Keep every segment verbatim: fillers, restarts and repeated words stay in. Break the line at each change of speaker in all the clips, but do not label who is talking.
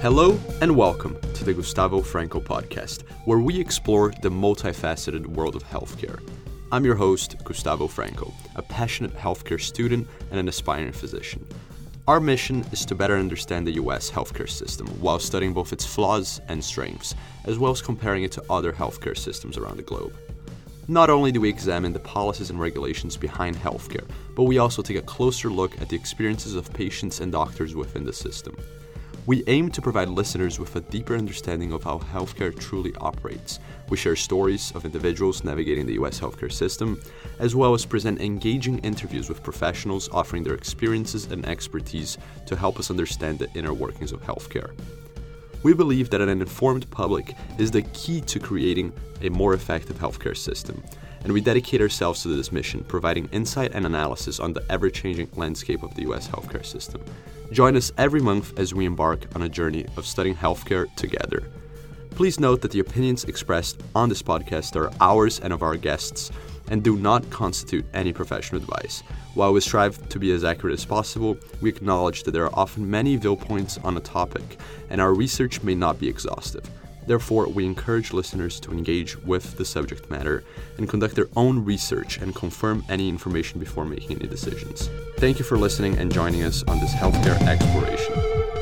Hello and welcome to the Gustavo Franco podcast, where we explore the multifaceted world of healthcare. I'm your host, Gustavo Franco, a passionate healthcare student and an aspiring physician. Our mission is to better understand the U S healthcare system while studying both its flaws and strengths, as well as comparing it to other healthcare systems around the globe. Not only do we examine the policies and regulations behind healthcare, but we also take a closer look at the experiences of patients and doctors within the system. We aim to provide listeners with a deeper understanding of how healthcare truly operates. We share stories of individuals navigating the U S healthcare system, as well as present engaging interviews with professionals offering their experiences and expertise to help us understand the inner workings of healthcare. We believe that an informed public is the key to creating a more effective healthcare system, and we dedicate ourselves to this mission, providing insight and analysis on the ever-changing landscape of the U S healthcare system. Join us every month as we embark on a journey of studying healthcare together. Please note that the opinions expressed on this podcast are ours and of our guests and do not constitute any professional advice. While we strive to be as accurate as possible, we acknowledge that there are often many viewpoints on a topic, and our research may not be exhaustive. Therefore, we encourage listeners to engage with the subject matter and conduct their own research and confirm any information before making any decisions. Thank you for listening and joining us on this healthcare exploration.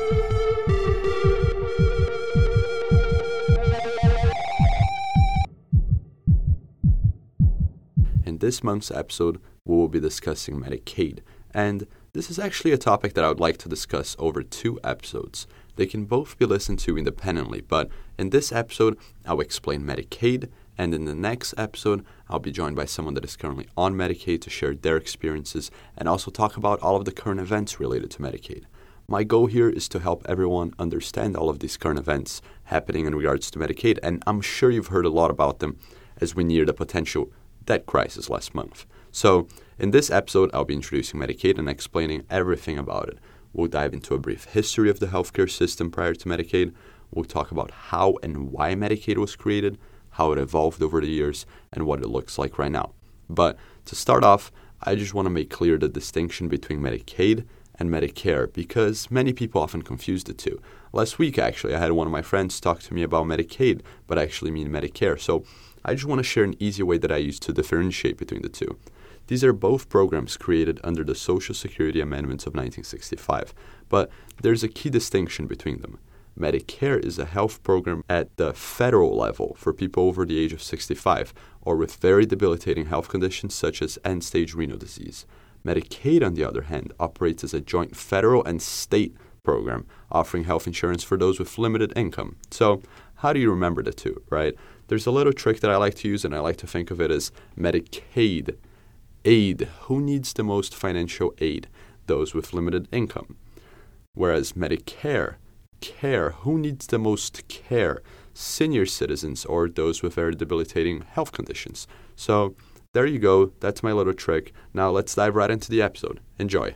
In this month's episode, we will be discussing Medicaid, and this is actually a topic that I would like to discuss over two episodes. They can both be listened to independently, but in this episode, I'll explain Medicaid, and in the next episode, I'll be joined by someone that is currently on Medicaid to share their experiences and also talk about all of the current events related to Medicaid. My goal here is to help everyone understand all of these current events happening in regards to Medicaid, and I'm sure you've heard a lot about them as we near the potential debt crisis last month. So, in this episode, I'll be introducing Medicaid and explaining everything about it. We'll dive into a brief history of the healthcare system prior to Medicaid. We'll talk about how and why Medicaid was created, how it evolved over the years, and what it looks like right now. But to start off, I just want to make clear the distinction between Medicaid and Medicare, because many people often confuse the two. Last week, actually, I had one of my friends talk to me about Medicaid, but I actually mean Medicare. So I just want to share an easy way that I use to differentiate between the two. These are both programs created under the Social Security Amendments of nineteen sixty-five, but there's a key distinction between them. Medicare is a health program at the federal level for people over the age of sixty-five or with very debilitating health conditions such as end-stage renal disease. Medicaid, on the other hand, operates as a joint federal and state program offering health insurance for those with limited income. So how do you remember the two, right? There's a little trick that I like to use, and I like to think of it as Medicaid. Aid, who needs the most financial aid? Those with limited income. Whereas Medicare, care, who needs the most care? Senior citizens or those with very debilitating health conditions. So there you go, that's my little trick. Now let's dive right into the episode. Enjoy.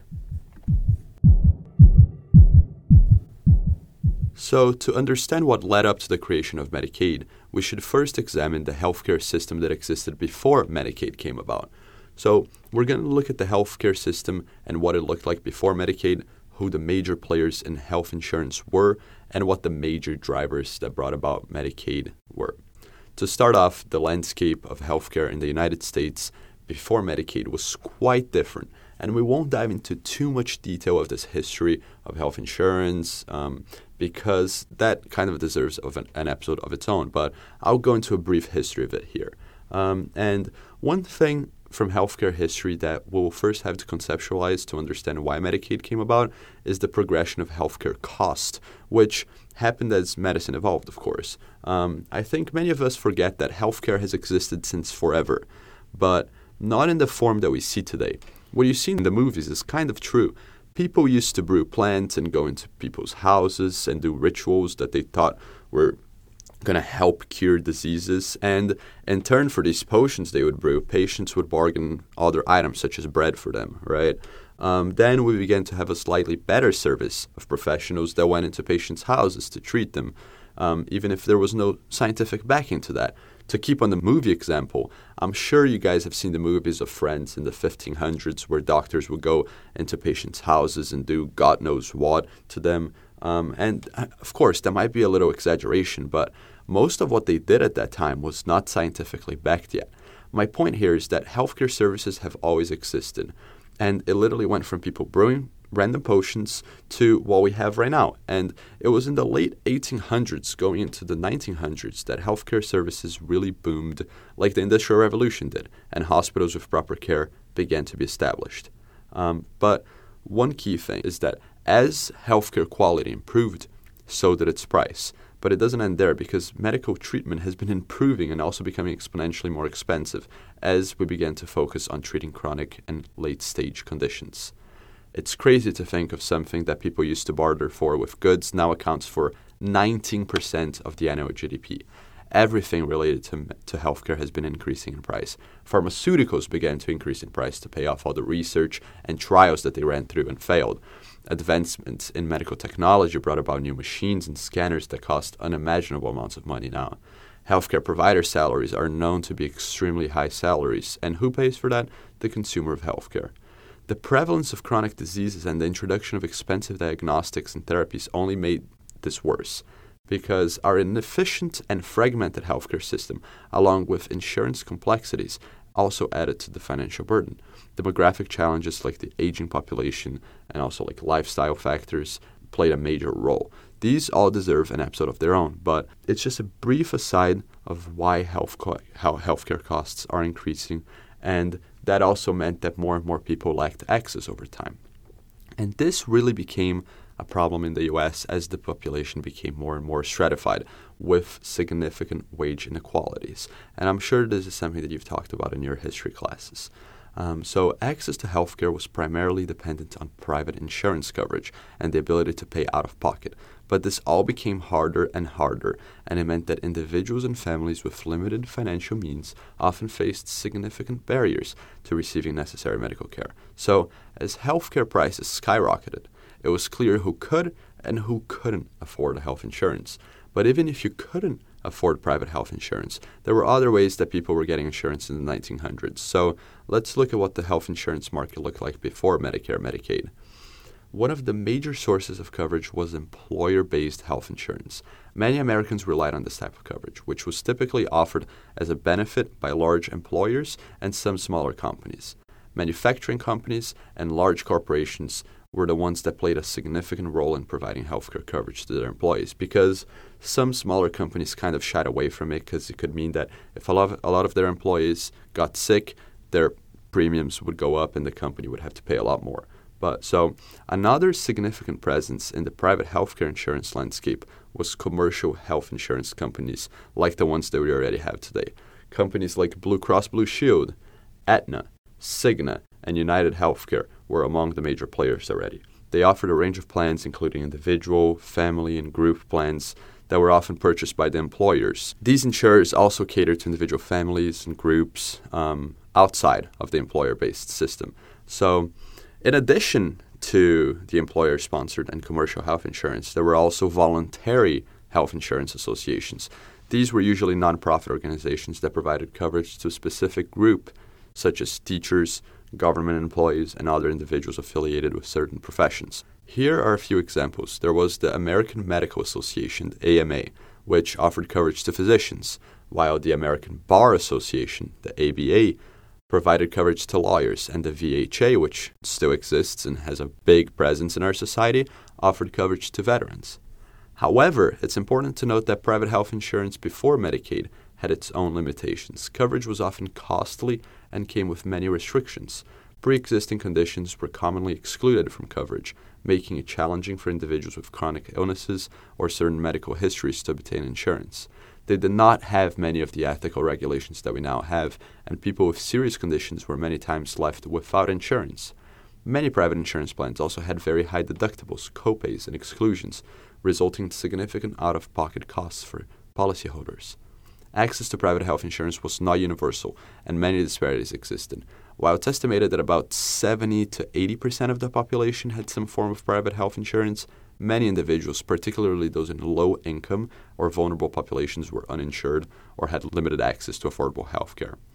So to understand what led up to the creation of Medicaid, we should first examine the healthcare system that existed before Medicaid came about. So we're going to look at the healthcare system and what it looked like before Medicaid, who the major players in health insurance were, and what the major drivers that brought about Medicaid were. To start off, the landscape of healthcare in the United States before Medicaid was quite different, and we won't dive into too much detail of this history of health insurance um, because that kind of deserves of an, an episode of its own, but I'll go into a brief history of it here. Um, and one thing from healthcare history that we'll first have to conceptualize to understand why Medicaid came about is the progression of healthcare cost, which happened as medicine evolved, of course. Um, I think many of us forget that healthcare has existed since forever, but not in the form that we see today. What you see in the movies is kind of true. People used to brew plants and go into people's houses and do rituals that they thought were going to help cure diseases, and in turn for these potions they would brew, patients would bargain other items such as bread for them, right? Um, then we began to have a slightly better service of professionals that went into patients' houses to treat them, um, even if there was no scientific backing to that. To keep on the movie example, I'm sure you guys have seen the movies of Friends in the fifteen hundreds where doctors would go into patients' houses and do God knows what to them. Um, and uh, of course, that might be a little exaggeration, but most of what they did at that time was not scientifically backed yet. My point here is that healthcare services have always existed, and it literally went from people brewing random potions to what we have right now. And it was in the late eighteen hundreds going into the nineteen hundreds that healthcare services really boomed like the Industrial Revolution did, and hospitals with proper care began to be established. Um, but one key thing is that as healthcare quality improved, so did its price. But it doesn't end there, because medical treatment has been improving and also becoming exponentially more expensive as we began to focus on treating chronic and late-stage conditions. It's crazy to think of something that people used to barter for with goods now accounts for nineteen percent of the annual G D P. Everything related to, to healthcare has been increasing in price. Pharmaceuticals began to increase in price to pay off all the research and trials that they ran through and failed. Advancements in medical technology brought about new machines and scanners that cost unimaginable amounts of money now. Healthcare provider salaries are known to be extremely high salaries, and who pays for that? The consumer of healthcare. The prevalence of chronic diseases and the introduction of expensive diagnostics and therapies only made this worse, because our inefficient and fragmented healthcare system, along with insurance complexities, also added to the financial burden. Demographic challenges like the aging population and also like lifestyle factors played a major role. These all deserve an episode of their own, but it's just a brief aside of why health co- how healthcare costs are increasing, and that also meant that more and more people lacked access over time. And this really became a problem in the U S as the population became more and more stratified with significant wage inequalities. And I'm sure this is something that you've talked about in your history classes. Um, so access to healthcare was primarily dependent on private insurance coverage and the ability to pay out of pocket. But this all became harder and harder, and it meant that individuals and families with limited financial means often faced significant barriers to receiving necessary medical care. So as healthcare prices skyrocketed, it was clear who could and who couldn't afford health insurance. But even if you couldn't afford private health insurance, there were other ways that people were getting insurance in the nineteen hundreds. So let's look at what the health insurance market looked like before Medicare, Medicaid. One of the major sources of coverage was employer-based health insurance. Many Americans relied on this type of coverage, which was typically offered as a benefit by large employers and some smaller companies. Manufacturing companies and large corporations were the ones that played a significant role in providing healthcare coverage to their employees, because some smaller companies kind of shied away from it because it could mean that if a lot of, a lot of their employees got sick, their premiums would go up and the company would have to pay a lot more. But so another significant presence in the private healthcare insurance landscape was commercial health insurance companies like the ones that we already have today. Companies like Blue Cross Blue Shield, Aetna, Cigna, and United Healthcare were among the major players already. They offered a range of plans including individual, family, and group plans that were often purchased by the employers. These insurers also catered to individual families and groups um, outside of the employer-based system. So in addition to the employer-sponsored and commercial health insurance, there were also voluntary health insurance associations. These were usually nonprofit organizations that provided coverage to a specific group, such as teachers, government employees, and other individuals affiliated with certain professions. Here are a few examples. There was the American Medical Association, the A M A, which offered coverage to physicians, while the American Bar Association, the A B A, provided coverage to lawyers, and the V H A, which still exists and has a big presence in our society, offered coverage to veterans. However, it's important to note that private health insurance before Medicaid had its own limitations. Coverage was often costly and came with many restrictions. Pre-existing conditions were commonly excluded from coverage, making it challenging for individuals with chronic illnesses or certain medical histories to obtain insurance. They did not have many of the ethical regulations that we now have, and people with serious conditions were many times left without insurance. Many private insurance plans also had very high deductibles, copays, and exclusions, resulting in significant out-of-pocket costs for policyholders. Access to private health insurance was not universal, and many disparities existed. While it's estimated that about seventy to eighty percent of the population had some form of private health insurance, many individuals, particularly those in low income or vulnerable populations, were uninsured or had limited access to affordable health care.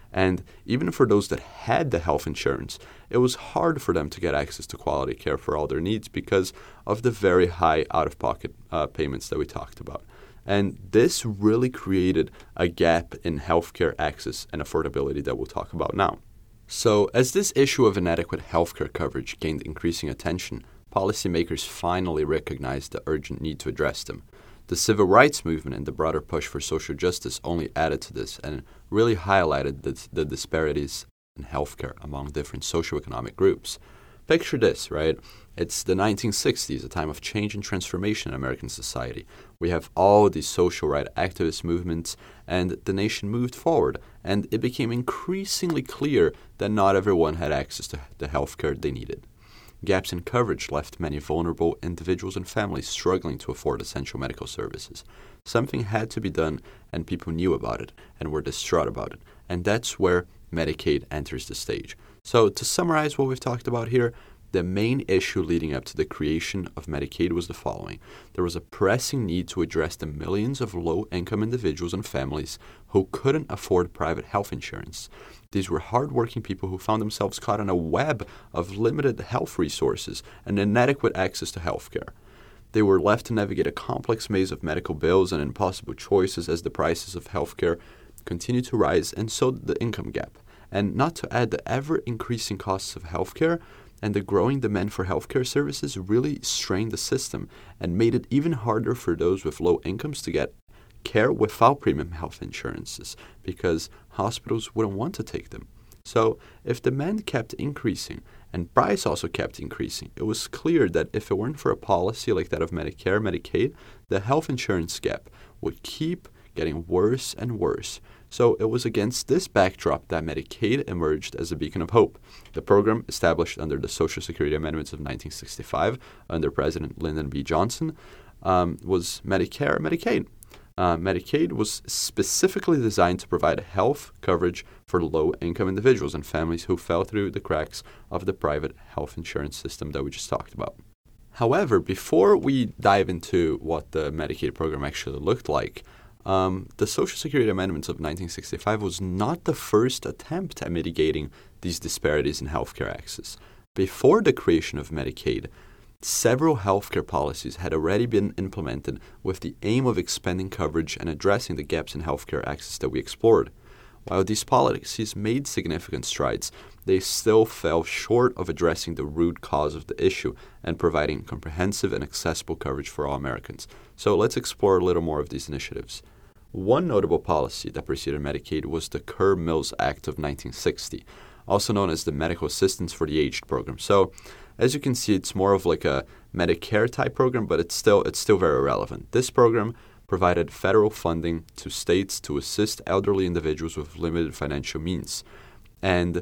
And even for those that had the health insurance, it was hard for them to get access to quality care for all their needs because of the very high out-of-pocket uh, payments that we talked about. And this really created a gap in healthcare access and affordability that we'll talk about now. So, as this issue of inadequate healthcare coverage gained increasing attention, policymakers finally recognized the urgent need to address them. The civil rights movement and the broader push for social justice only added to this and really highlighted the, the disparities in healthcare among different socioeconomic groups. Picture this, right? It's the nineteen sixties, a time of change and transformation in American society. We have all these social rights activist movements, and the nation moved forward, and it became increasingly clear that not everyone had access to the healthcare they needed. Gaps in coverage left many vulnerable individuals and families struggling to afford essential medical services. Something had to be done, and people knew about it and were distraught about it. And that's where Medicaid enters the stage. So to summarize what we've talked about here, the main issue leading up to the creation of Medicaid was the following. There was a pressing need to address the millions of low-income individuals and families who couldn't afford private health insurance. These were hardworking people who found themselves caught in a web of limited health resources and inadequate access to health care. They were left to navigate a complex maze of medical bills and impossible choices as the prices of health care continued to rise, and so did the income gap. And not to add, the ever-increasing costs of healthcare and the growing demand for healthcare services really strained the system and made it even harder for those with low incomes to get care without premium health insurances because hospitals wouldn't want to take them. So if demand kept increasing and price also kept increasing, it was clear that if it weren't for a policy like that of Medicare, Medicaid, the health insurance gap would keep getting worse and worse. So it was against this backdrop that Medicaid emerged as a beacon of hope. The program, established under the Social Security Amendments of nineteen sixty-five under President Lyndon B. Johnson, um, was Medicare, Medicaid. Uh, Medicaid was specifically designed to provide health coverage for low-income individuals and families who fell through the cracks of the private health insurance system that we just talked about. However, before we dive into what the Medicaid program actually looked like, um, the Social Security Amendments of nineteen sixty-five was not the first attempt at mitigating these disparities in healthcare access. Before the creation of Medicaid, several healthcare policies had already been implemented with the aim of expanding coverage and addressing the gaps in healthcare access that we explored. While these policies made significant strides, they still fell short of addressing the root cause of the issue and providing comprehensive and accessible coverage for all Americans. So let's explore a little more of these initiatives. One notable policy that preceded Medicaid was the Kerr-Mills Act of nineteen sixty, also known as the Medical Assistance for the Aged program. So, as you can see, it's more of like a Medicare type program, but it's still it's still very relevant. This program provided federal funding to states to assist elderly individuals with limited financial means. And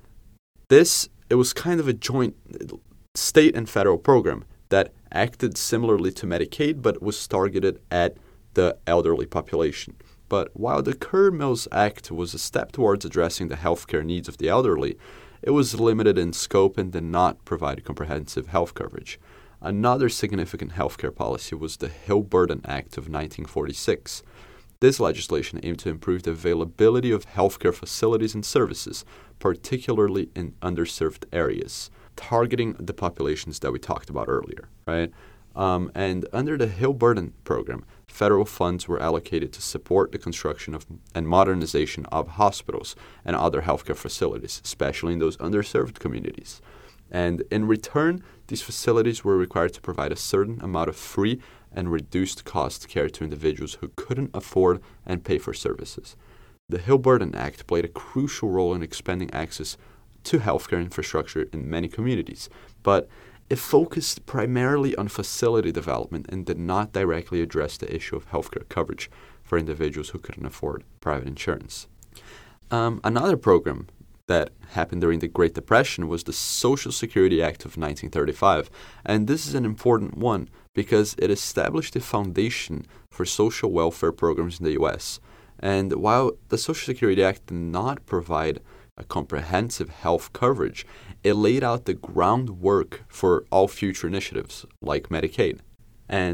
this, it was kind of a joint state and federal program that acted similarly to Medicaid, but was targeted at the elderly population. But while the Kerr-Mills Act was a step towards addressing the healthcare needs of the elderly, it was limited in scope and did not provide comprehensive health coverage. Another significant healthcare policy was the Hill-Burton Act of nineteen forty-six. This legislation aimed to improve the availability of healthcare facilities and services, particularly in underserved areas, targeting the populations that we talked about earlier, right? Um, and under the Hill-Burton program, federal funds were allocated to support the construction of and modernization of hospitals and other healthcare facilities, especially in those underserved communities. And in return, these facilities were required to provide a certain amount of free and reduced cost care to individuals who couldn't afford and pay for services. The Hill-Burton Act played a crucial role in expanding access to healthcare infrastructure in many communities, but it focused primarily on facility development and did not directly address the issue of healthcare coverage for individuals who couldn't afford private insurance. Um, another program that happened during the Great Depression was the Social Security Act of nineteen thirty-five, and this is an important one because it established the foundation for social welfare programs in the U S. And while the Social Security Act did not provide a comprehensive health coverage, it laid out the groundwork for all future initiatives like Medicaid. And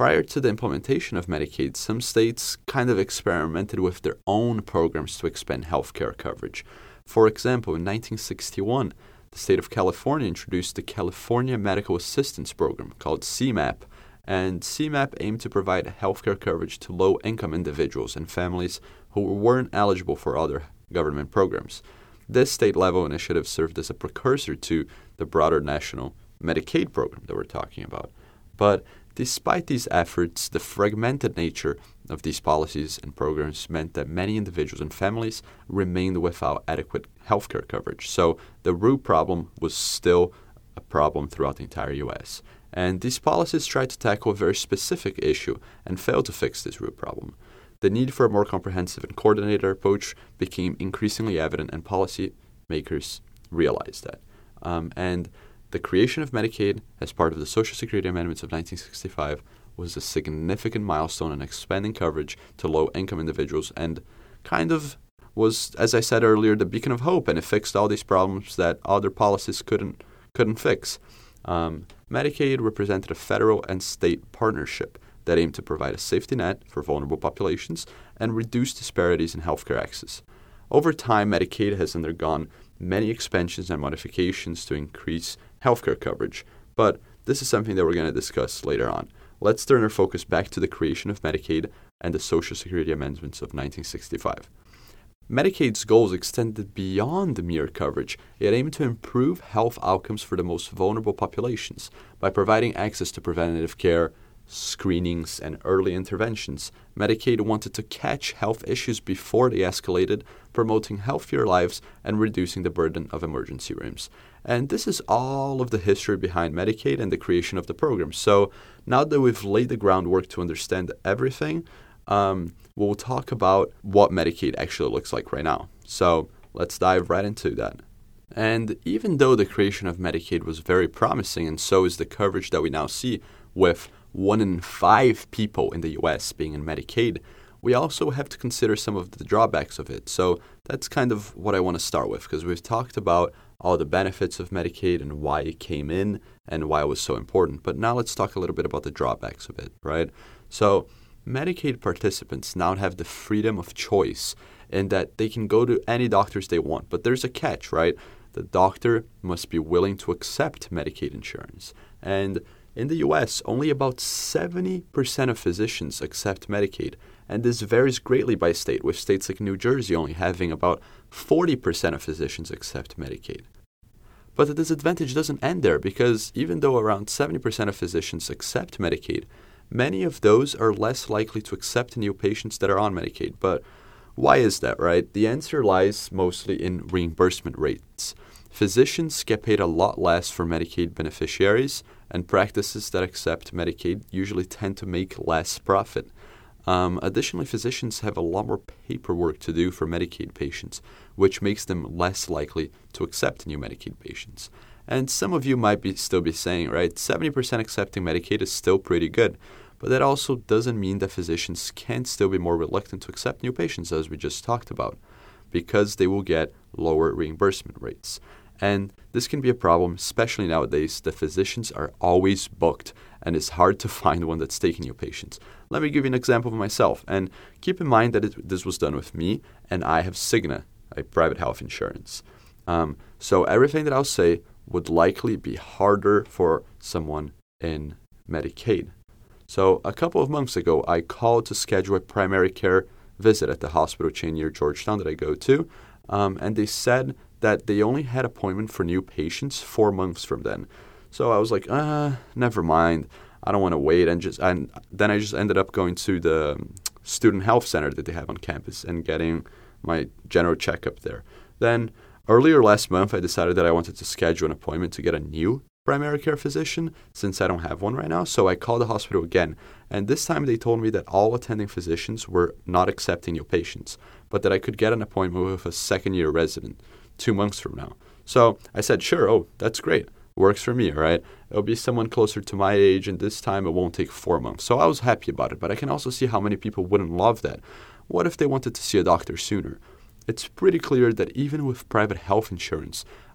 prior to the implementation of Medicaid, some states kind of experimented with their own programs to expand healthcare coverage. For example, in nineteen sixty-one, the state of California introduced the California Medical Assistance Program, called C MAP, and C MAP aimed to provide healthcare coverage to low-income individuals and families who weren't eligible for other government programs. This state-level initiative served as a precursor to the broader national Medicaid program that we're talking about. But despite these efforts, the fragmented nature of these policies and programs meant that many individuals and families remained without adequate healthcare coverage. So the root problem was still a problem throughout the entire U S. And these policies tried to tackle a very specific issue and failed to fix this root problem. The need for a more comprehensive and coordinated approach became increasingly evident, and policymakers realized that. Um, and the creation of Medicaid as part of the Social Security Amendments of nineteen sixty-five was a significant milestone in expanding coverage to low-income individuals, and kind of was, as I said earlier, the beacon of hope, and it fixed all these problems that other policies couldn't couldn't fix. Um, Medicaid represented a federal and state partnership that aimed to provide a safety net for vulnerable populations and reduce disparities in healthcare access. Over time, Medicaid has undergone many expansions and modifications to increase healthcare coverage, but this is something that we're going to discuss later on. Let's turn our focus back to the creation of Medicaid and the Social Security Amendments of nineteen sixty-five. Medicaid's goals extended beyond mere coverage. It aimed to improve health outcomes for the most vulnerable populations by providing access to preventative care, screenings, and early interventions. Medicaid wanted to catch health issues before they escalated, promoting healthier lives and reducing the burden of emergency rooms. And this is all of the history behind Medicaid and the creation of the program. So now that we've laid the groundwork to understand everything, um, we'll talk about what Medicaid actually looks like right now. So let's dive right into that. And even though the creation of Medicaid was very promising, and so is the coverage that we now see with one in five people in the U S being in Medicaid, we also have to consider some of the drawbacks of it. So that's kind of what I want to start with, because we've talked about all the benefits of Medicaid and why it came in and why it was so important. But now let's talk a little bit about the drawbacks of it, right? So Medicaid participants now have the freedom of choice in that they can go to any doctors they want. But there's a catch, right? The doctor must be willing to accept Medicaid insurance. And in the U S, only about seventy percent of physicians accept Medicaid, and this varies greatly by state, with states like New Jersey only having about forty percent of physicians accept Medicaid. But the disadvantage doesn't end there, because even though around seventy percent of physicians accept Medicaid, many of those are less likely to accept new patients that are on Medicaid. But why is that, right? The answer lies mostly in reimbursement rates. Physicians get paid a lot less for Medicaid beneficiaries, and practices that accept Medicaid usually tend to make less profit. Um, additionally, physicians have a lot more paperwork to do for Medicaid patients, which makes them less likely to accept new Medicaid patients. And some of you might be still be saying, right, seventy percent accepting Medicaid is still pretty good. But that also doesn't mean that physicians can still be more reluctant to accept new patients, as we just talked about, because they will get lower reimbursement rates. And this can be a problem, especially nowadays. The physicians are always booked, and it's hard to find one that's taking new patients. Let me give you an example of myself. And keep in mind that it, this was done with me, and I have Cigna, a private health insurance. Um, so everything that I'll say would likely be harder for someone in Medicaid. So a couple of months ago, I called to schedule a primary care visit at the hospital chain near Georgetown that I go to, um, and they said that they only had appointment for new patients four months from then. So I was like, uh, never mind. I don't want to wait. And just and then I just ended up going to the student health center that they have on campus and getting my general checkup there. Then earlier last month, I decided that I wanted to schedule an appointment to get a new primary care physician since I don't have one right now. So I called the hospital again. And this time they told me that all attending physicians were not accepting new patients, but that I could get an appointment with a second-year resident two months from now. So I said, sure, oh, that's great. Works for me, right? It'll be someone closer to my age, and this time it won't take four months. So I was happy about it, but I can also see how many people wouldn't love that. What if they wanted to see a doctor sooner? It's pretty clear that even with private health insurance,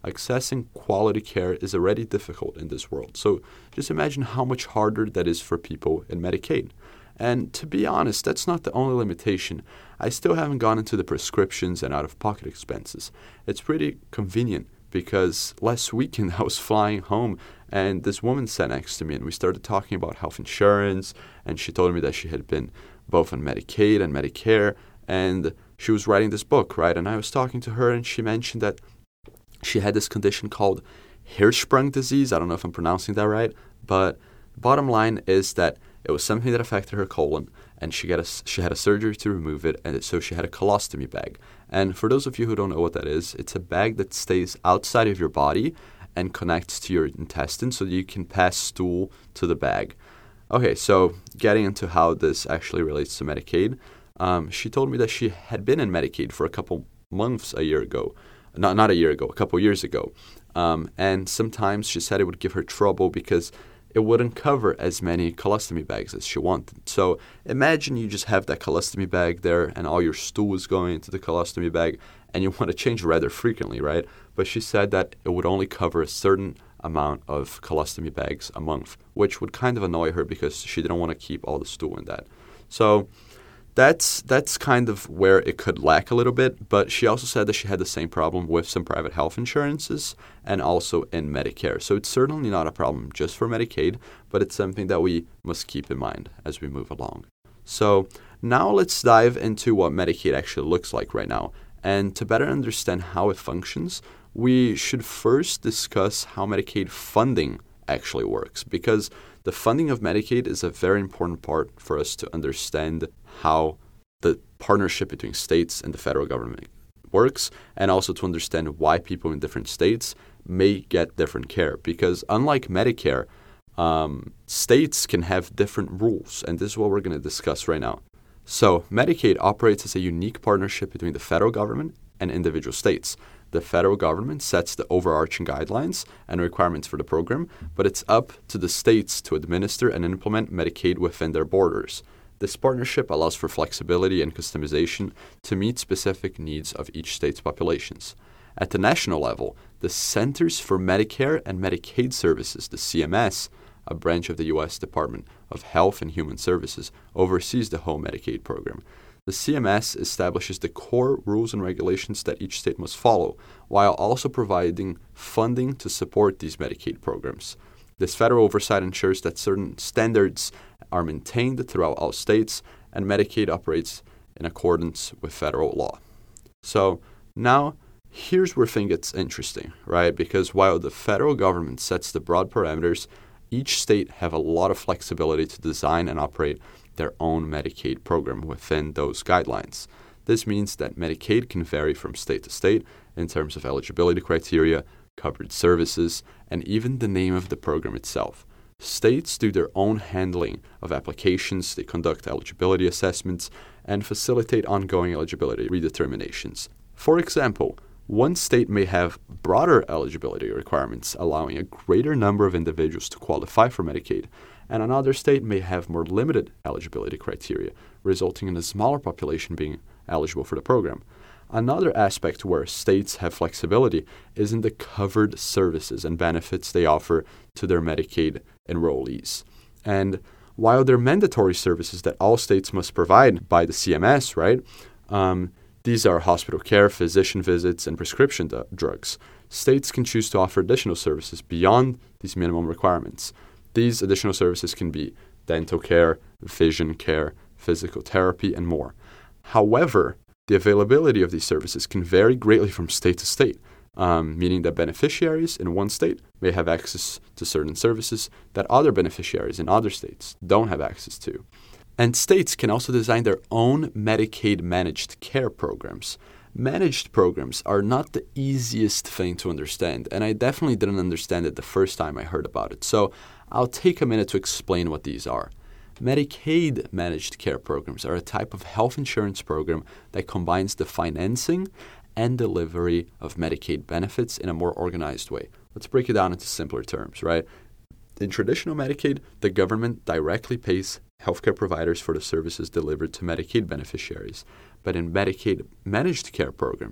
accessing quality care is already difficult in this world. So just imagine how much harder that is for people in Medicaid. And to be honest, that's not the only limitation. I still haven't gone into the prescriptions and out-of-pocket expenses. It's pretty convenient because last weekend I was flying home and this woman sat next to me and we started talking about health insurance, and she told me that she had been both on Medicaid and Medicare, and she was writing this book, right? And I was talking to her and she mentioned that she had this condition called Hirschsprung disease. I don't know if I'm pronouncing that right, but bottom line is that it was something that affected her colon, and she got a, she had a surgery to remove it, and so she had a colostomy bag. And for those of you who don't know what that is, it's a bag that stays outside of your body and connects to your intestines so that you can pass stool to the bag. Okay, so getting into how this actually relates to Medicaid, um, she told me that she had been in Medicaid for a couple months a year ago. Not, not a year ago, a couple years ago. Um, and sometimes she said it would give her trouble because it wouldn't cover as many colostomy bags as she wanted. So imagine you just have that colostomy bag there and all your stool is going into the colostomy bag and you want to change rather frequently, right? But she said that it would only cover a certain amount of colostomy bags a month, which would kind of annoy her because she didn't want to keep all the stool in that. So That's that's kind of where it could lack a little bit, but she also said that she had the same problem with some private health insurances and also in Medicare. So it's certainly not a problem just for Medicaid, but it's something that we must keep in mind as we move along. So now let's dive into what Medicaid actually looks like right now. And to better understand how it functions, we should first discuss how Medicaid funding actually works, because the funding of Medicaid is a very important part for us to understand how the partnership between states and the federal government works, and also to understand why people in different states may get different care. Because unlike Medicare, um, states can have different rules, and this is what we're going to discuss right now. So Medicaid operates as a unique partnership between the federal government and individual states. The federal government sets the overarching guidelines and requirements for the program, but it's up to the states to administer and implement Medicaid within their borders. This partnership allows for flexibility and customization to meet specific needs of each state's populations. At the national level, the Centers for Medicare and Medicaid Services, the C M S, a branch of the U S Department of Health and Human Services, oversees the whole Medicaid program. The C M S establishes the core rules and regulations that each state must follow, while also providing funding to support these Medicaid programs. This federal oversight ensures that certain standards are maintained throughout all states, and Medicaid operates in accordance with federal law. So now, here's where things gets interesting, right? Because while the federal government sets the broad parameters, each state have a lot of flexibility to design and operate their own Medicaid program within those guidelines. This means that Medicaid can vary from state to state in terms of eligibility criteria, covered services, and even the name of the program itself. States do their own handling of applications, they conduct eligibility assessments, and facilitate ongoing eligibility redeterminations. For example, one state may have broader eligibility requirements, allowing a greater number of individuals to qualify for Medicaid, and another state may have more limited eligibility criteria, resulting in a smaller population being eligible for the program. Another aspect where states have flexibility is in the covered services and benefits they offer to their Medicaid enrollees. And while they're mandatory services that all states must provide by the C M S, right, um, these are hospital care, physician visits, and prescription d- drugs. States can choose to offer additional services beyond these minimum requirements. These additional services can be dental care, vision care, physical therapy, and more. However, the availability of these services can vary greatly from state to state, um, meaning that beneficiaries in one state may have access to certain services that other beneficiaries in other states don't have access to. And states can also design their own Medicaid managed care programs. Managed programs are not the easiest thing to understand, and I definitely didn't understand it the first time I heard about it. So I'll take a minute to explain what these are. Medicaid managed care programs are a type of health insurance program that combines the financing and delivery of Medicaid benefits in a more organized way. Let's break it down into simpler terms, right? In traditional Medicaid, the government directly pays healthcare providers for the services delivered to Medicaid beneficiaries. But in Medicaid managed care programs,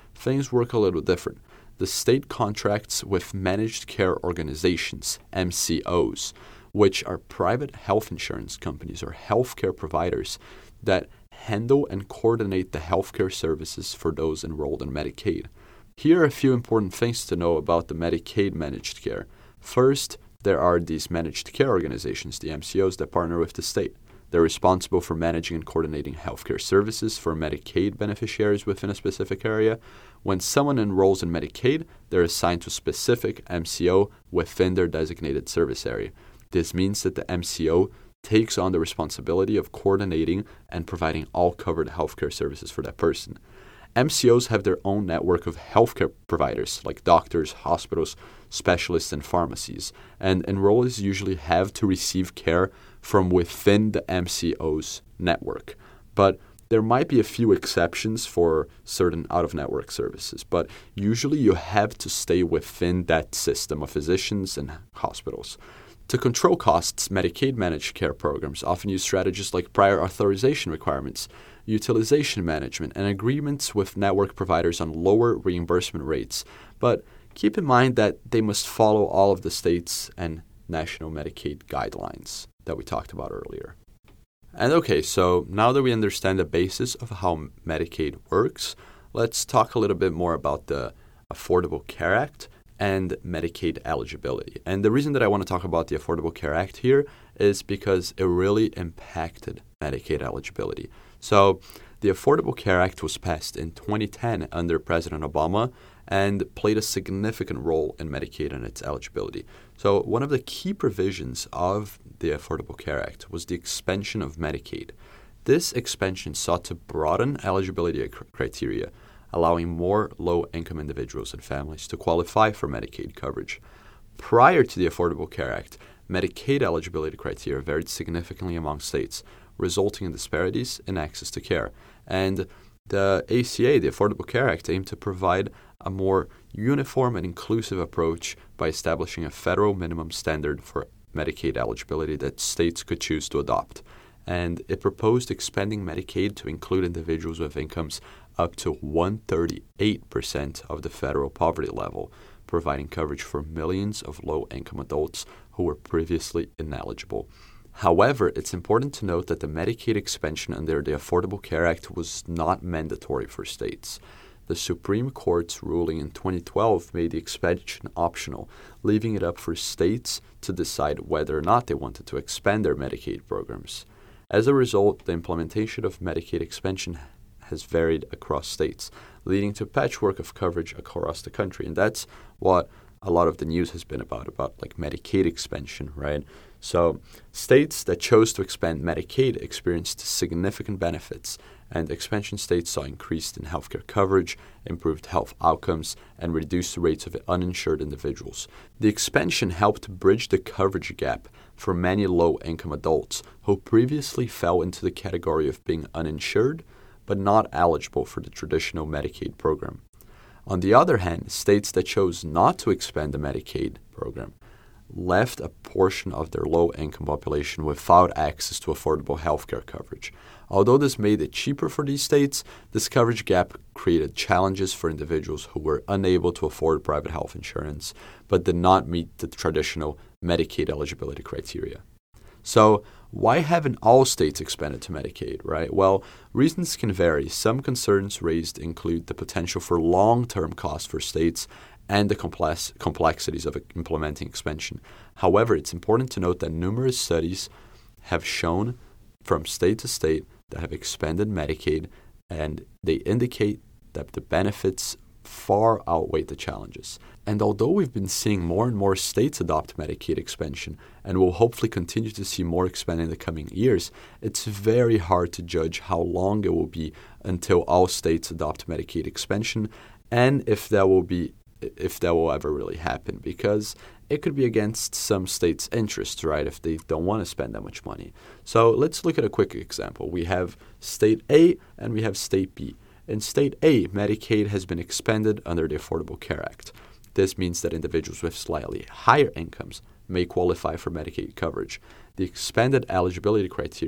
things work a little different. The state contracts with managed care organizations, M C Os, which are private health insurance companies or healthcare providers that handle and coordinate the healthcare services for those enrolled in Medicaid. Here are a few important things to know about the Medicaid managed care. First, there are these managed care organizations, the M C Os, that partner with the state. They're responsible for managing and coordinating healthcare services for Medicaid beneficiaries within a specific area. When someone enrolls in Medicaid, they're assigned to a specific M C O within their designated service area. This means that the M C O takes on the responsibility of coordinating and providing all covered healthcare services for that person. M C Os have their own network of healthcare providers like doctors, hospitals, specialists, and pharmacies, and enrollees usually have to receive care from within the M C O's network. But there might be a few exceptions for certain out-of-network services, but usually you have to stay within that system of physicians and hospitals. To control costs, Medicaid managed care programs often use strategies like prior authorization requirements, utilization management, and agreements with network providers on lower reimbursement rates. But keep in mind that they must follow all of the states and national Medicaid guidelines that we talked about earlier. And okay, so now that we understand the basis of how Medicaid works, let's talk a little bit more about the Affordable Care Act and Medicaid eligibility. And the reason that I want to talk about the Affordable Care Act here is because it really impacted Medicaid eligibility. So the Affordable Care Act was passed in twenty ten under President Obama and played a significant role in Medicaid and its eligibility. So one of the key provisions of the Affordable Care Act was the expansion of Medicaid. This expansion sought to broaden eligibility criteria, allowing more low-income individuals and families to qualify for Medicaid coverage. Prior to the Affordable Care Act, Medicaid eligibility criteria varied significantly among states, resulting in disparities in access to care. And the A C A, the Affordable Care Act, aimed to provide a more uniform and inclusive approach by establishing a federal minimum standard for Medicaid eligibility that states could choose to adopt. And it proposed expanding Medicaid to include individuals with incomes up to one hundred thirty-eight percent of the federal poverty level, providing coverage for millions of low-income adults who were previously ineligible. However, it's important to note that the Medicaid expansion under the Affordable Care Act was not mandatory for states. The Supreme Court's ruling in twenty twelve made the expansion optional, leaving it up for states to decide whether or not they wanted to expand their Medicaid programs. As a result, the implementation of Medicaid expansion has varied across states, leading to a patchwork of coverage across the country. And that's what a lot of the news has been about, about like Medicaid expansion, right? So states that chose to expand Medicaid experienced significant benefits, and expansion states saw increased in healthcare coverage, improved health outcomes, and reduced rates of uninsured individuals. The expansion helped bridge the coverage gap for many low-income adults who previously fell into the category of being uninsured but not eligible for the traditional Medicaid program. On the other hand, states that chose not to expand the Medicaid program left a portion of their low-income population without access to affordable health care coverage. Although this made it cheaper for these states, this coverage gap created challenges for individuals who were unable to afford private health insurance but did not meet the traditional Medicaid eligibility criteria. So why haven't all states expanded to Medicaid, right? Well, reasons can vary. Some concerns raised include the potential for long-term costs for states and the complex complexities of implementing expansion. However, it's important to note that numerous studies have shown from state to state that have expanded Medicaid, and they indicate that the benefits far outweigh the challenges. And although we've been seeing more and more states adopt Medicaid expansion, and will hopefully continue to see more expand in the coming years, it's very hard to judge how long it will be until all states adopt Medicaid expansion, and if that will be if that will ever really happen, because it could be against some states' interests, right, if they don't want to spend that much money. So let's look at a quick example. We have State A and we have State B. In State A, Medicaid has been expanded under the Affordable Care Act. This means that individuals with slightly higher incomes may qualify for Medicaid coverage. The expanded eligibility criteria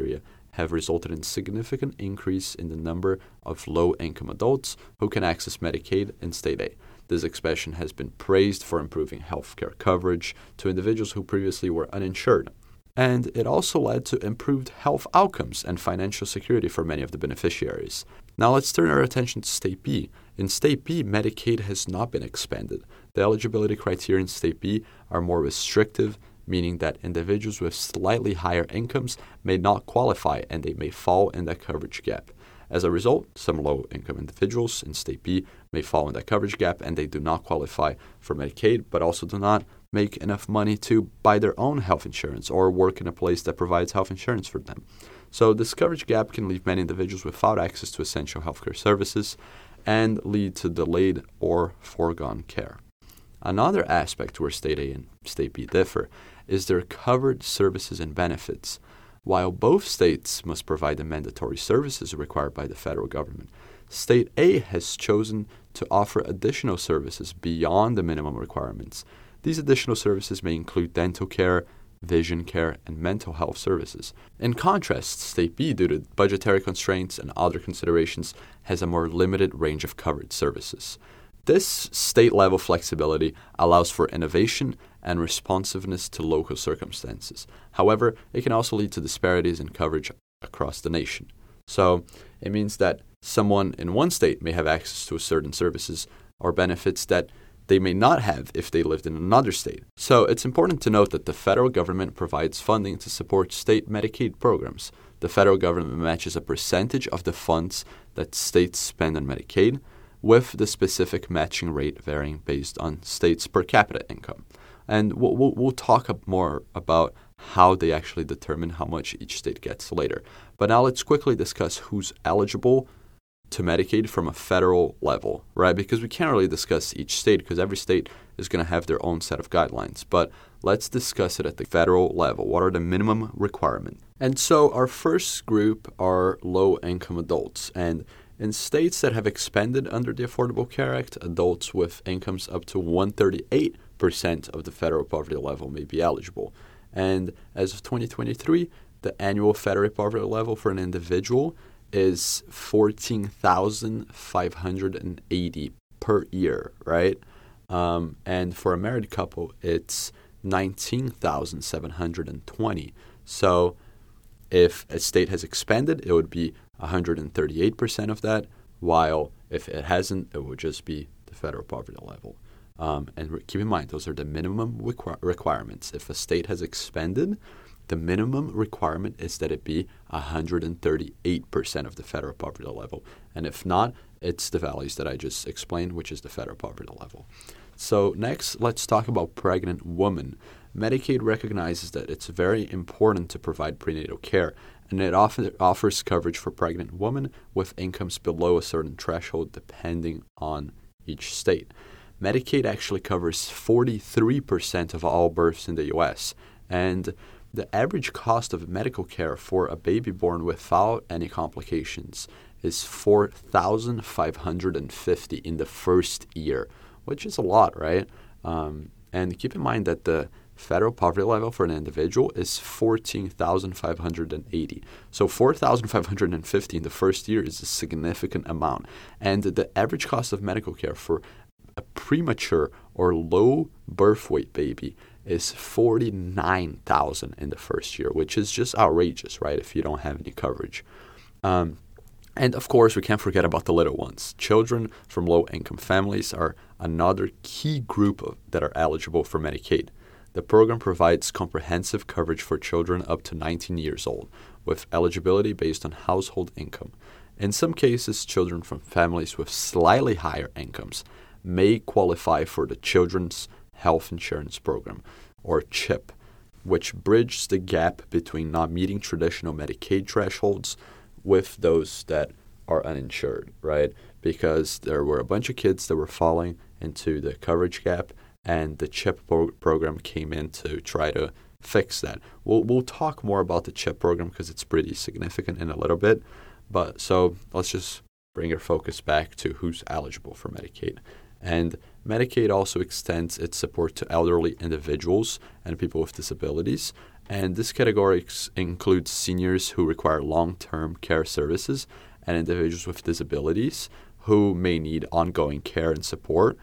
have resulted in significant increase in the number of low-income adults who can access Medicaid and state aid. This expansion has been praised for improving healthcare coverage to individuals who previously were uninsured. And it also led to improved health outcomes and financial security for many of the beneficiaries. Now let's turn our attention to State B. In State B, Medicaid has not been expanded. The eligibility criteria in State B are more restrictive, meaning that individuals with slightly higher incomes may not qualify and they may fall in that coverage gap. As a result, some low-income individuals in State B may fall in that coverage gap and they do not qualify for Medicaid, but also do not make enough money to buy their own health insurance or work in a place that provides health insurance for them. So this coverage gap can leave many individuals without access to essential healthcare services and lead to delayed or foregone care. Another aspect where State A and State B differ is their covered services and benefits. While both states must provide the mandatory services required by the federal government, State A has chosen to offer additional services beyond the minimum requirements. These additional services may include dental care, vision care, and mental health services. In contrast, State B, due to budgetary constraints and other considerations, has a more limited range of covered services. This state-level flexibility allows for innovation and responsiveness to local circumstances. However, it can also lead to disparities in coverage across the nation. So it means that someone in one state may have access to certain services or benefits that they may not have if they lived in another state. So it's important to note that the federal government provides funding to support state Medicaid programs. The federal government matches a percentage of the funds that states spend on Medicaid, with the specific matching rate varying based on states' per capita income. And we'll, we'll, we'll talk more about how they actually determine how much each state gets later. But now let's quickly discuss who's eligible to Medicaid from a federal level, right? Because we can't really discuss each state because every state is going to have their own set of guidelines. But let's discuss it at the federal level. What are the minimum requirements? And so our first group are low-income adults. And in states that have expanded under the Affordable Care Act, adults with incomes up to one hundred thirty-eight percent of the federal poverty level may be eligible. And as of twenty twenty-three, the annual federal poverty level for an individual is fourteen thousand five hundred eighty per year, right? Um, and for a married couple, it's nineteen thousand seven hundred twenty. So if a state has expanded, it would be one hundred thirty-eight percent of that, while if it hasn't, it would just be the federal poverty level. Um, and re- keep in mind, those are the minimum requ- requirements. If a state has expanded, the minimum requirement is that it be one hundred thirty-eight percent of the federal poverty level. And if not, it's the values that I just explained, which is the federal poverty level. So next, let's talk about pregnant women. Medicaid recognizes that it's very important to provide prenatal care, and it often offers coverage for pregnant women with incomes below a certain threshold depending on each state. Medicaid actually covers forty-three percent of all births in the U S, and the average cost of medical care for a baby born without any complications is four thousand five hundred fifty dollars in the first year, which is a lot, right? Um, and keep in mind that the federal poverty level for an individual is fourteen thousand five hundred eighty. So four thousand five hundred fifty in the first year is a significant amount. And the average cost of medical care for a premature or low birth weight baby is forty-nine thousand in the first year, which is just outrageous, right, if you don't have any coverage. Um, and of course, we can't forget about the little ones. Children from low-income families are another key group of, that are eligible for Medicaid. The program provides comprehensive coverage for children up to nineteen years old, with eligibility based on household income. In some cases, children from families with slightly higher incomes may qualify for the Children's Health Insurance Program, or CHIP, which bridges the gap between not meeting traditional Medicaid thresholds with those that are uninsured, right? Because there were a bunch of kids that were falling into the coverage gap, and the CHIP pro- program came in to try to fix that. We'll we'll talk more about the CHIP program because it's pretty significant in a little bit. But so let's just bring our focus back to who's eligible for Medicaid. And Medicaid also extends its support to elderly individuals and people with disabilities. And this category includes seniors who require long-term care services and individuals with disabilities who may need ongoing care and support.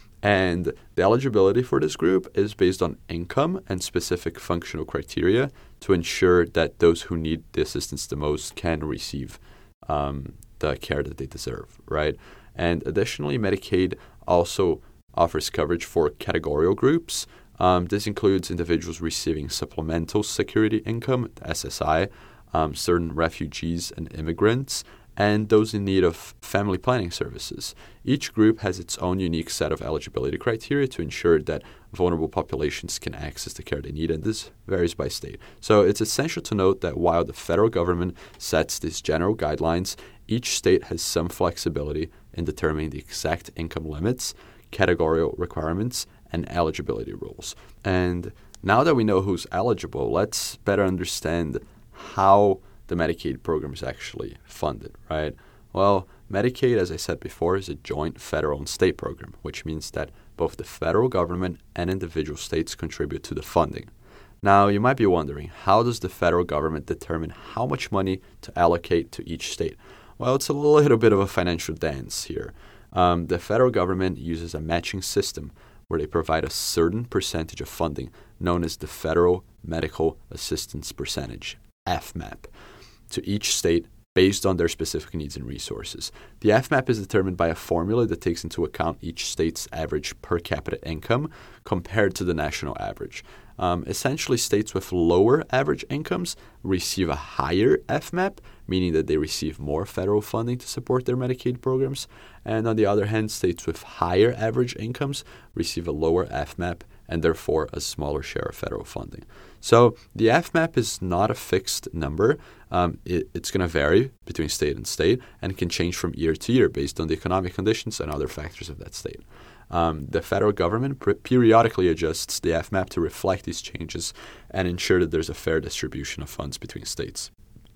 And the eligibility for this group is based on income and specific functional criteria to ensure that those who need the assistance the most can receive um, the care that they deserve, right? And additionally, Medicaid also offers coverage for categorical groups. Um, this includes individuals receiving supplemental security income, S S I, um, certain refugees and immigrants, and those in need of family planning services. Each group has its own unique set of eligibility criteria to ensure that vulnerable populations can access the care they need, and this varies by state. So it's essential to note that while the federal government sets these general guidelines, each state has some flexibility in determining the exact income limits, categorical requirements, and eligibility rules. And now that we know who's eligible, let's better understand how the Medicaid program is actually funded, right? Well, Medicaid, as I said before, is a joint federal and state program, which means that both the federal government and individual states contribute to the funding. Now, you might be wondering, how does the federal government determine how much money to allocate to each state? Well, it's a little bit of a financial dance here. Um, the federal government uses a matching system where they provide a certain percentage of funding known as the Federal Medical Assistance Percentage, F MAP, to each state based on their specific needs and resources. The F MAP is determined by a formula that takes into account each state's average per capita income compared to the national average. Um, essentially, states with lower average incomes receive a higher F MAP, meaning that they receive more federal funding to support their Medicaid programs. And on the other hand, states with higher average incomes receive a lower F MAP and therefore a smaller share of federal funding. So the F MAP is not a fixed number. Um, it, it's going to vary between state and state and can change from year to year based on the economic conditions and other factors of that state. Um, the federal government per- periodically adjusts the F MAP to reflect these changes and ensure that there's a fair distribution of funds between states.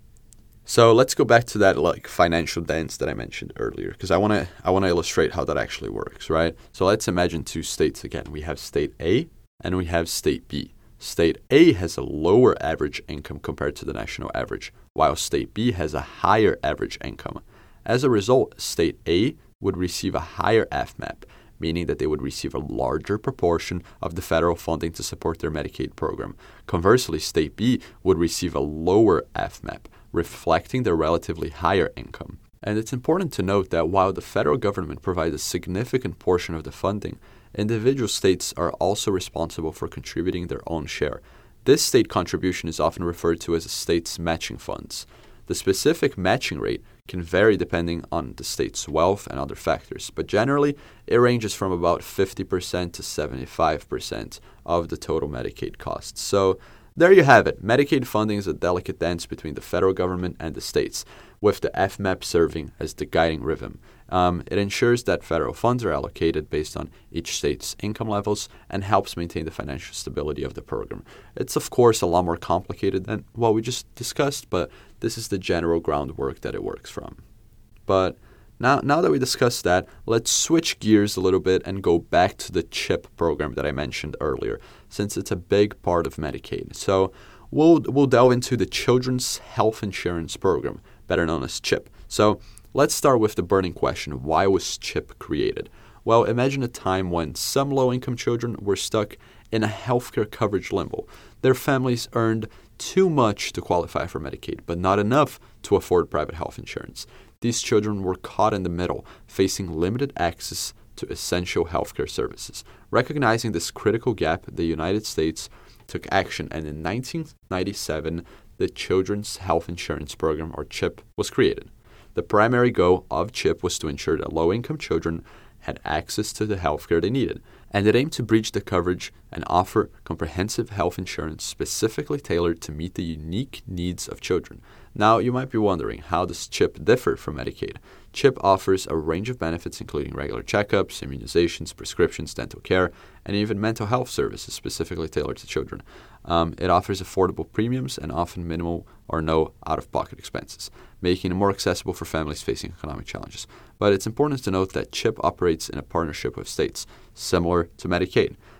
So let's go back to that like financial dance that I mentioned earlier, because I want to I want to illustrate how that actually works, right? So let's imagine two states again. We have state A and we have state B. State A has a lower average income compared to the national average, while state B has a higher average income. As a result, state A would receive a higher F MAP, meaning that they would receive a larger proportion of the federal funding to support their Medicaid program. Conversely, state B would receive a lower F MAP, reflecting their relatively higher income. And it's important to note that while the federal government provides a significant portion of the funding, individual states are also responsible for contributing their own share. This state contribution is often referred to as a state's matching funds. The specific matching rate can vary depending on the state's wealth and other factors, but generally it ranges from about fifty percent to seventy-five percent of the total Medicaid costs. So there you have it. Medicaid funding is a delicate dance between the federal government and the states, with the F MAP serving as the guiding rhythm. Um, it ensures that federal funds are allocated based on each state's income levels and helps maintain the financial stability of the program. It's, of course, a lot more complicated than what we just discussed, but this is the general groundwork that it works from. But now, now that we discussed that, let's switch gears a little bit and go back to the CHIP program that I mentioned earlier, since it's a big part of Medicaid. So we'll we'll delve into the Children's Health Insurance Program, better known as CHIP. So let's start with the burning question: why was CHIP created? Well, imagine a time when some low-income children were stuck in a healthcare coverage limbo. Their families earned too much to qualify for Medicaid, but not enough to afford private health insurance. These children were caught in the middle, facing limited access to essential healthcare services. Recognizing this critical gap, the United States took action, and in nineteen ninety-seven, the Children's Health Insurance Program, or CHIP, was created. The primary goal of CHIP was to ensure that low-income children had access to the healthcare they needed, and it aimed to bridge the coverage and offer comprehensive health insurance specifically tailored to meet the unique needs of children. Now, you might be wondering, how does CHIP differ from Medicaid? CHIP offers a range of benefits including regular checkups, immunizations, prescriptions, dental care, and even mental health services specifically tailored to children. Um, it offers affordable premiums and often minimal or no out-of-pocket expenses, making it more accessible for families facing economic challenges. But it's important to note that CHIP operates in a partnership with states, similar to Medicaid.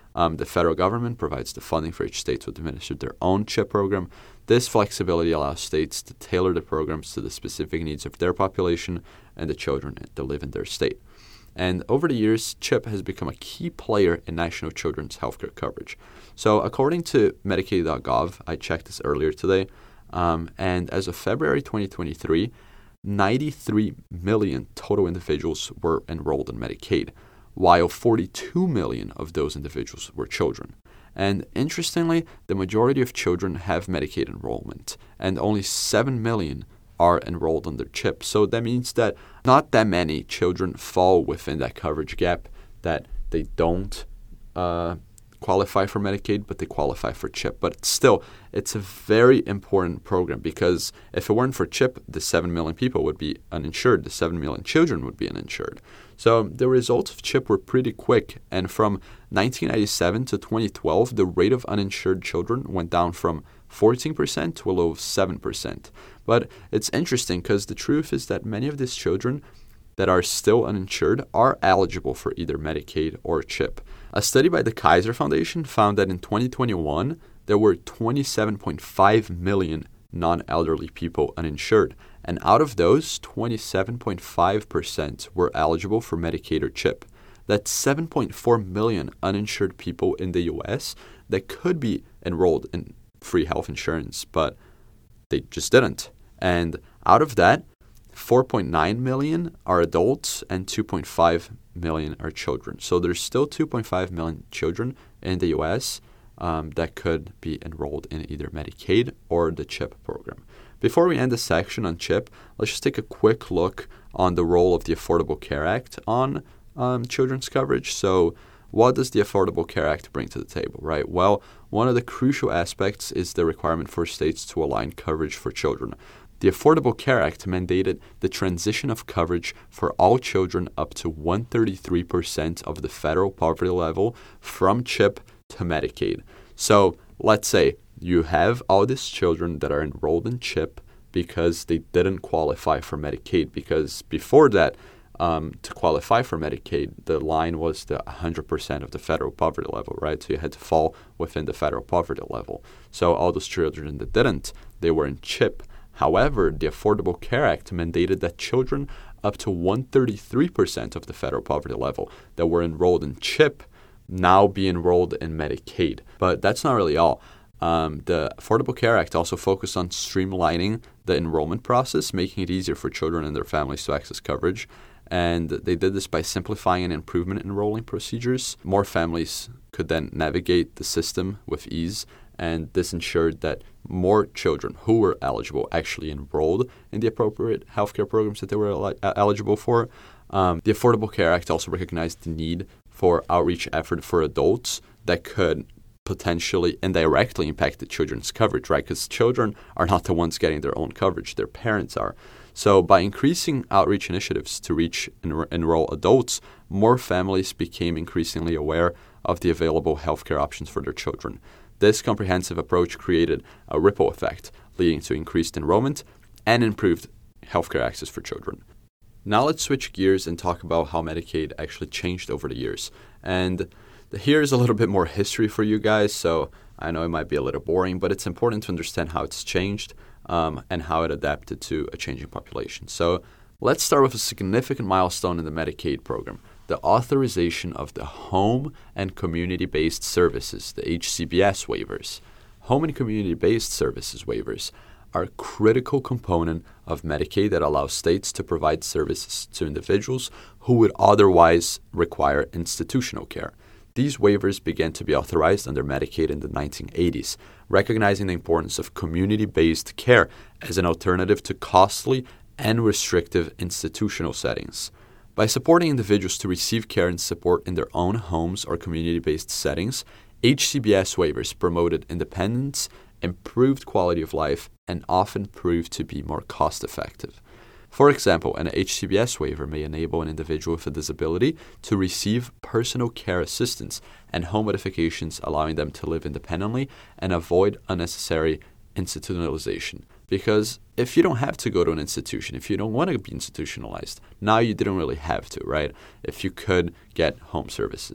Um, the federal government provides the funding for each state to administer their own CHIP program. This flexibility allows states to tailor the programs to the specific needs of their population and the children that live in their state. And over the years, CHIP has become a key player in national children's healthcare coverage. So according to Medicaid dot gov, I checked this earlier today, um, and as of February twenty twenty-three, ninety-three million total individuals were enrolled in Medicaid, while forty-two million of those individuals were children. And interestingly, the majority of children have Medicaid enrollment, and only seven million are enrolled under CHIP. So that means that not that many children fall within that coverage gap, that they don't uh, qualify for Medicaid, but they qualify for CHIP. But still, it's a very important program, because if it weren't for CHIP, the seven million people would be uninsured. The seven million children would be uninsured. So the results of CHIP were pretty quick. And from nineteen ninety-seven to twenty twelve, the rate of uninsured children went down from fourteen percent to a low of seven percent. But it's interesting, because the truth is that many of these children that are still uninsured are eligible for either Medicaid or CHIP. A study by the Kaiser Foundation found that in twenty twenty-one, there were twenty-seven point five million non-elderly people uninsured. And out of those, twenty-seven point five percent were eligible for Medicaid or CHIP. That's seven point four million uninsured people in the U S that could be enrolled in free health insurance, but they just didn't. And out of that, four point nine million are adults and two point five million are children. So there's still two point five million children in the U S um, that could be enrolled in either Medicaid or the CHIP program. Before we end this section on CHIP, let's just take a quick look on the role of the Affordable Care Act on um, children's coverage. So what does the Affordable Care Act bring to the table, right? Well, one of the crucial aspects is the requirement for states to align coverage for children. The Affordable Care Act mandated the transition of coverage for all children up to one hundred thirty-three percent of the federal poverty level from CHIP to Medicaid. So let's say you have all these children that are enrolled in CHIP because they didn't qualify for Medicaid, because before that, Um, to qualify for Medicaid, the line was the one hundred percent of the federal poverty level, right? So you had to fall within the federal poverty level. So all those children that didn't, they were in CHIP. However, the Affordable Care Act mandated that children up to one hundred thirty-three percent of the federal poverty level that were enrolled in CHIP now be enrolled in Medicaid. But that's not really all. Um, the Affordable Care Act also focused on streamlining the enrollment process, making it easier for children and their families to access coverage. And they did this by simplifying and improving enrolling procedures. More families could then navigate the system with ease, and this ensured that more children who were eligible actually enrolled in the appropriate healthcare programs that they were el- eligible for. Um, the Affordable Care Act also recognized the need for outreach effort for adults that could potentially indirectly impact the children's coverage, right? Because children are not the ones getting their own coverage, their parents are. So by increasing outreach initiatives to reach and en- enroll adults, more families became increasingly aware of the available healthcare options for their children. This comprehensive approach created a ripple effect, leading to increased enrollment and improved healthcare access for children. Now let's switch gears and talk about how Medicaid actually changed over the years. And here's a little bit more history for you guys, so I know it might be a little boring, but it's important to understand how it's changed um, and how it adapted to a changing population. So let's start with a significant milestone in the Medicaid program, the authorization of the Home and Community-Based Services, the H C B S waivers. Home and Community-Based Services waivers are a critical component of Medicaid that allows states to provide services to individuals who would otherwise require institutional care. These waivers began to be authorized under Medicaid in the nineteen eighties, recognizing the importance of community-based care as an alternative to costly and restrictive institutional settings. By supporting individuals to receive care and support in their own homes or community-based settings, H C B S waivers promoted independence, improved quality of life, and often proved to be more cost-effective. For example, an H C B S waiver may enable an individual with a disability to receive personal care assistance and home modifications, allowing them to live independently and avoid unnecessary institutionalization. Because if you don't have to go to an institution, if you don't want to be institutionalized, now you didn't really have to, right? If you could get home services,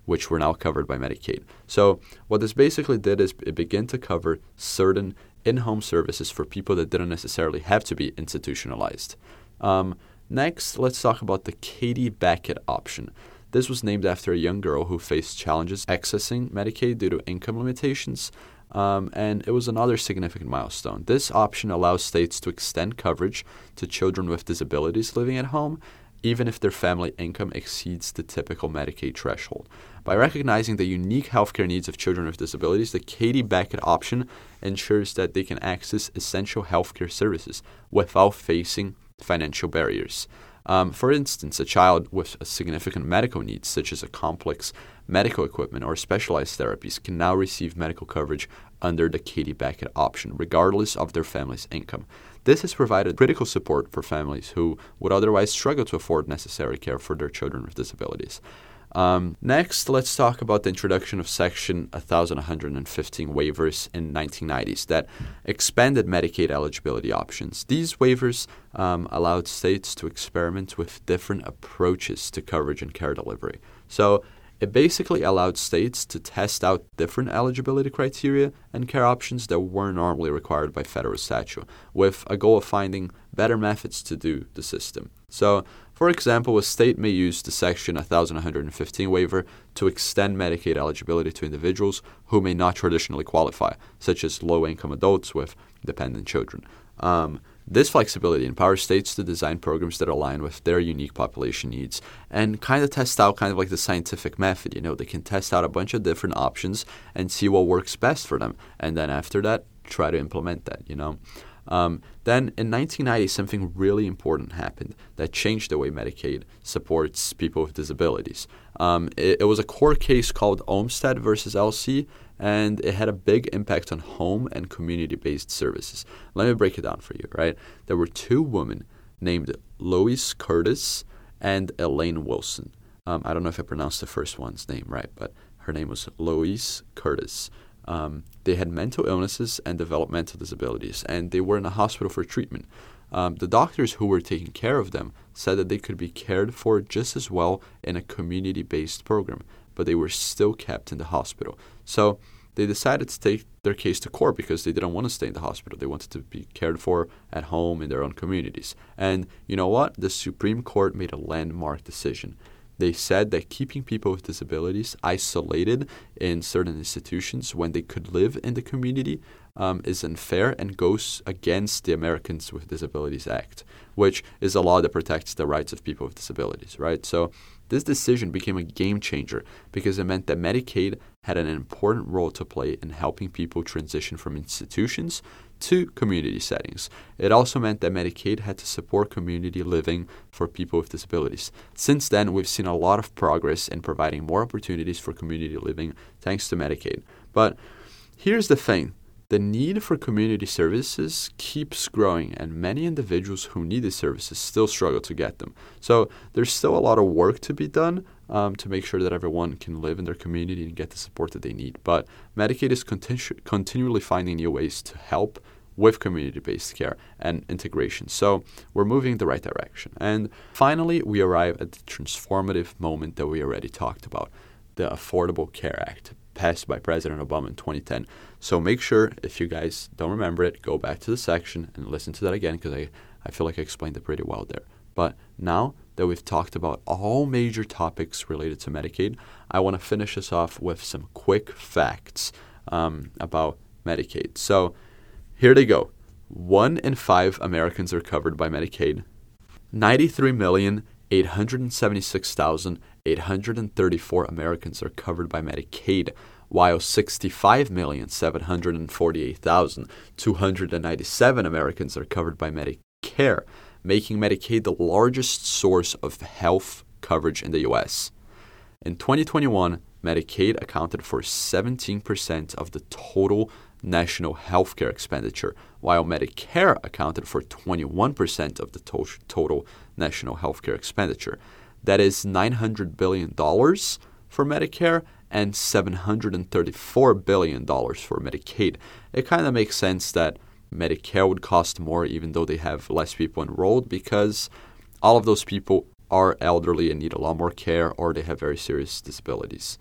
which were now covered by Medicaid. So what this basically did is it began to cover certain in-home services for people that didn't necessarily have to be institutionalized. Um, next, let's talk about the Katie Beckett option. This was named after a young girl who faced challenges accessing Medicaid due to income limitations, um, and it was another significant milestone. This option allows states to extend coverage to children with disabilities living at home, even if their family income exceeds the typical Medicaid threshold. By recognizing the unique healthcare needs of children with disabilities, the Katie Beckett option ensures that they can access essential healthcare services without facing financial barriers. Um, for instance, a child with a significant medical needs, such as a complex medical equipment or specialized therapies, can now receive medical coverage under the Katie Beckett option, regardless of their family's income. This has provided critical support for families who would otherwise struggle to afford necessary care for their children with disabilities. Um, next, let's talk about the introduction of Section one thousand one hundred fifteen waivers in nineteen nineties that expanded Medicaid eligibility options. These waivers um, allowed states to experiment with different approaches to coverage and care delivery. So it basically allowed states to test out different eligibility criteria and care options that weren't normally required by federal statute, with a goal of finding better methods to do the system. So, for example, a state may use the Section one thousand one hundred fifteen waiver to extend Medicaid eligibility to individuals who may not traditionally qualify, such as low-income adults with dependent children. Um, This flexibility empowers states to design programs that align with their unique population needs and kind of test out kind of like the scientific method. You know, they can test out a bunch of different options and see what works best for them. And then after that, try to implement that, you know. Um, then in nineteen ninety, something really important happened that changed the way Medicaid supports people with disabilities. Um, it, it was a court case called Olmstead versus L C, and it had a big impact on home and community-based services. Let me break it down for you, right? There were two women named Lois Curtis and Elaine Wilson. Um, I don't know if I pronounced the first one's name right, but her name was Lois Curtis. Um, they had mental illnesses and developmental disabilities, and they were in a hospital for treatment. Um, the doctors who were taking care of them said that they could be cared for just as well in a community-based program, but they were still kept in the hospital. So they decided to take their case to court because they didn't want to stay in the hospital. They wanted to be cared for at home in their own communities. And you know what? The Supreme Court made a landmark decision. They said that keeping people with disabilities isolated in certain institutions when they could live in the community um, is unfair and goes against the Americans with Disabilities Act, which is a law that protects the rights of people with disabilities, right? So this decision became a game changer because it meant that Medicaid had an important role to play in helping people transition from institutions to community settings. It also meant that Medicaid had to support community living for people with disabilities. Since then, we've seen a lot of progress in providing more opportunities for community living thanks to Medicaid. But here's the thing. The need for community services keeps growing, and many individuals who need these services still struggle to get them. So there's still a lot of work to be done um, to make sure that everyone can live in their community and get the support that they need. But Medicaid is continu- continually finding new ways to help with community-based care and integration. So we're moving in the right direction. And finally, we arrive at the transformative moment that we already talked about, the Affordable Care Act, passed by President Obama in twenty ten. So make sure, if you guys don't remember it, go back to the section and listen to that again because I, I feel like I explained it pretty well there. But now that we've talked about all major topics related to Medicaid, I want to finish us off with some quick facts um, about Medicaid. So here they go. One in five Americans are covered by Medicaid. ninety-three million, eight hundred seventy-six thousand, eight hundred thirty-four Americans are covered by Medicaid, while sixty-five million, seven hundred forty-eight thousand, two hundred ninety-seven Americans are covered by Medicare, making Medicaid the largest source of health coverage in the U S. In twenty twenty-one, Medicaid accounted for seventeen percent of the total national healthcare expenditure, while Medicare accounted for twenty-one percent of the to- total national healthcare expenditure. That is nine hundred billion dollars for Medicare and seven hundred thirty-four billion dollars for Medicaid. It kind of makes sense that Medicare would cost more even though they have less people enrolled because all of those people are elderly and need a lot more care or they have very serious disabilities.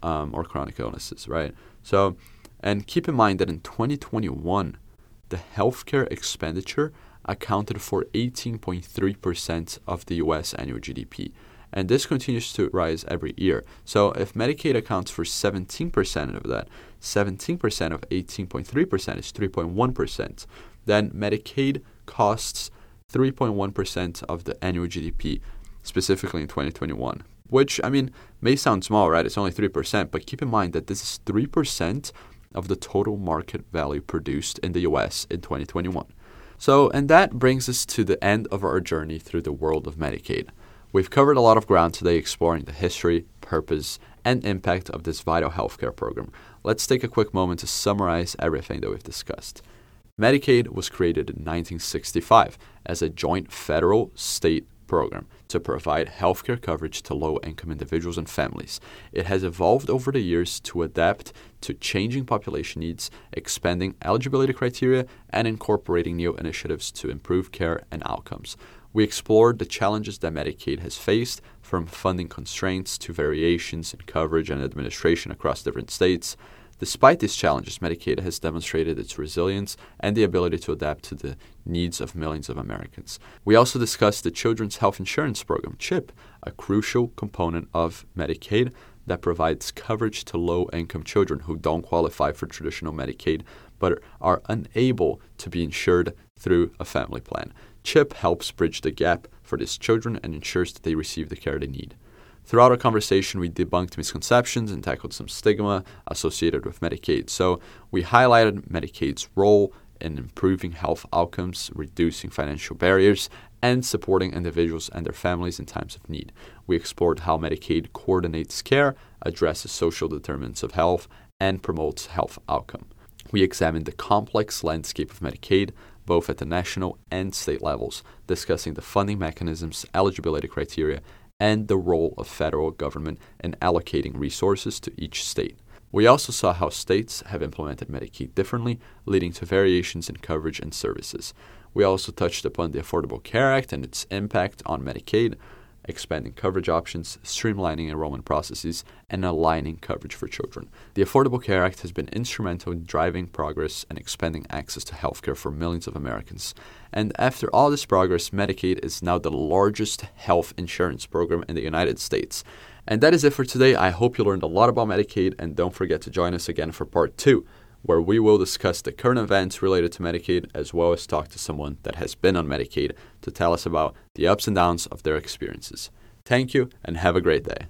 um, or chronic illnesses, right? So, and keep in mind that in twenty twenty-one, the healthcare expenditure accounted for eighteen point three percent of the U S annual G D P. And this continues to rise every year. So if Medicaid accounts for seventeen percent of that, seventeen percent of eighteen point three percent is three point one percent. Then Medicaid costs three point one percent of the annual G D P, specifically in twenty twenty-one, which, I mean, may sound small, right? It's only three percent, but keep in mind that this is three percent of the total market value produced in the U S in twenty twenty-one. So, and that brings us to the end of our journey through the world of Medicaid. We've covered a lot of ground today exploring the history, purpose, and impact of this vital healthcare program. Let's take a quick moment to summarize everything that we've discussed. Medicaid was created in nineteen sixty-five as a joint federal-state program to provide healthcare coverage to low-income individuals and families. It has evolved over the years to adapt to changing population needs, expanding eligibility criteria, and incorporating new initiatives to improve care and outcomes. We explored the challenges that Medicaid has faced, from funding constraints to variations in coverage and administration across different states. Despite these challenges, Medicaid has demonstrated its resilience and the ability to adapt to the needs of millions of Americans. We also discussed the Children's Health Insurance Program, CHIP, a crucial component of Medicaid that provides coverage to low-income children who don't qualify for traditional Medicaid but are unable to be insured through a family plan. CHIP helps bridge the gap for these children and ensures that they receive the care they need. Throughout our conversation, we debunked misconceptions and tackled some stigma associated with Medicaid. So we highlighted Medicaid's role in improving health outcomes, reducing financial barriers, and supporting individuals and their families in times of need. We explored how Medicaid coordinates care, addresses social determinants of health, and promotes health outcome. We examined the complex landscape of Medicaid, both at the national and state levels, discussing the funding mechanisms, eligibility criteria, and the role of federal government in allocating resources to each state. We also saw how states have implemented Medicaid differently, leading to variations in coverage and services. We also touched upon the Affordable Care Act and its impact on Medicaid, expanding coverage options, streamlining enrollment processes, and aligning coverage for children. The Affordable Care Act has been instrumental in driving progress and expanding access to healthcare for millions of Americans. And after all this progress, Medicaid is now the largest health insurance program in the United States. And that is it for today. I hope you learned a lot about Medicaid, and don't forget to join us again for part two, where we will discuss the current events related to Medicaid, as well as talk to someone that has been on Medicaid to tell us about the ups and downs of their experiences. Thank you, and have a great day.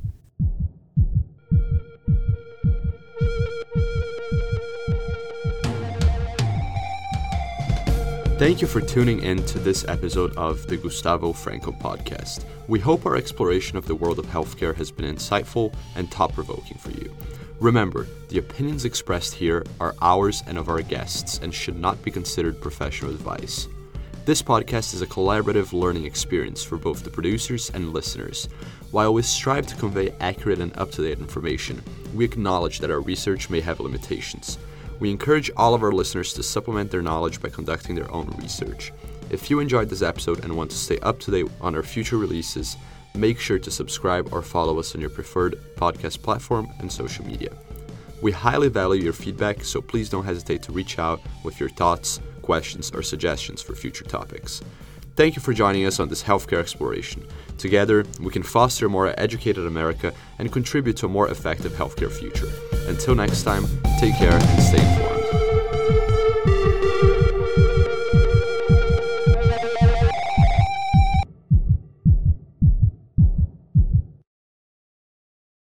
Thank you for tuning in to this episode of the Gustavo Franco podcast. We hope our exploration of the world of healthcare has been insightful and thought-provoking for you. Remember, the opinions expressed here are ours and of our guests and should not be considered professional advice. This podcast is a collaborative learning experience for both the producers and listeners. While we strive to convey accurate and up-to-date information, we acknowledge that our research may have limitations. We encourage all of our listeners to supplement their knowledge by conducting their own research. If you enjoyed this episode and want to stay up to date on our future releases, make sure to subscribe or follow us on your preferred podcast platform and social media. We highly value your feedback, so please don't hesitate to reach out with your thoughts, questions, or suggestions for future topics. Thank you for joining us on this healthcare exploration. Together, we can foster a more educated America and contribute to a more effective healthcare future. Until next time, take care and stay informed.